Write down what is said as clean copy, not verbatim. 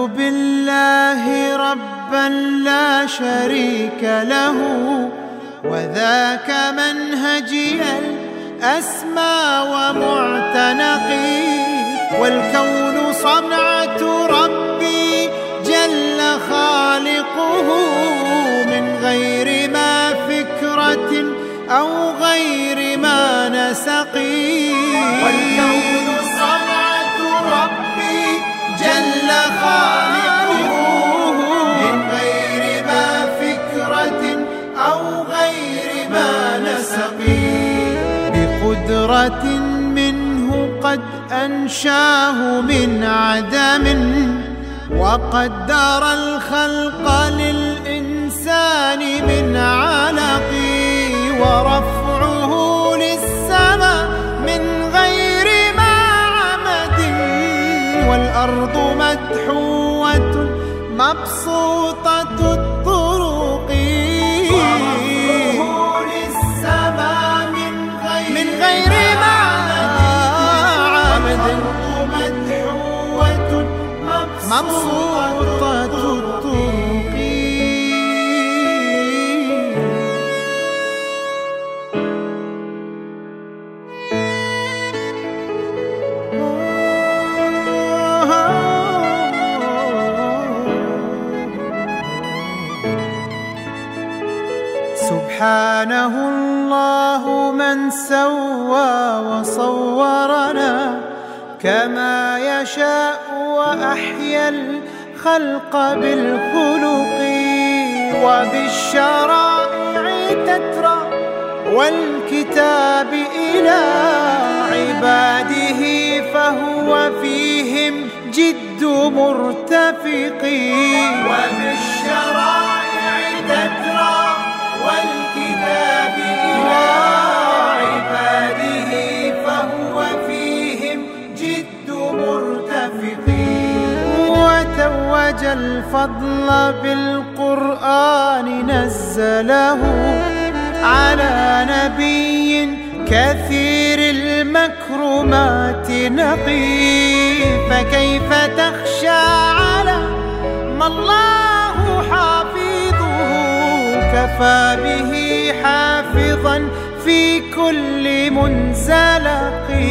بالله ربا لا شريك له، وذاك منهجي الأسمى ومعتنقي، والكون صنعة ربي جل خالقه، من غير ما فكرة أو غير ما نسقي. والكون صنعة ربي جل خالقه، من غير ما فكرة أو غير ما نسقي، بقدرة منه قد أنشاه من عدم، وقدر الخلق للإنسان من علق، ورفعه للسماء من غير ما عمد، والأرض مدحوة مبسوطة الطرق، ورفعه للسماء من غير ما عمد، والأرض مدحوة مبسوطة الطرق. سبحانه الله من سوى وصورنا كما يشاء، وأحيا الخلق بالخلق، وبالشرائع تترى والكتاب إلى عباده، فهو فيهم جد مرتفق، وبالشرائع تترى والكتاب إلى عباده، فهو فيهم جد مرتفق، وتوج الفضل بالقرآن نزله على نبي كثير المكرمات نقي، فكيف تخشى على ما الله حافظه، كفى به حافظا في كل منزلق.